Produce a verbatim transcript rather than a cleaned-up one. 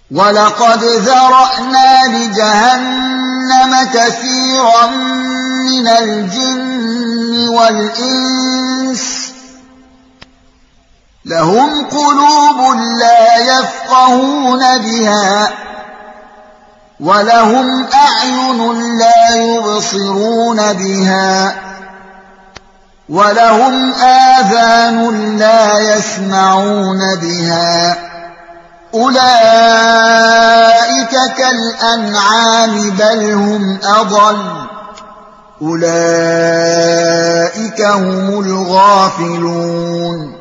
وَلَقَدْ ذَرَأْنَا لِجَهَنَّمَ كَثِيرًا مِنَ الْجِنِّ وَالْإِنسِ لَهُمْ قُلُوبٌ لَّا يَفْقَهُونَ بِهَا وَلَهُمْ أَعْيُنٌ لَّا يُبْصِرُونَ بِهَا وَلَهُمْ آذَانٌ لَّا يَسْمَعُونَ بِهَا أُولَئِكَ كَالْأَنْعَامِ بَلْ هُمْ أَضَلُّ أُولَئِكَ هُمُ الْغَافِلُونَ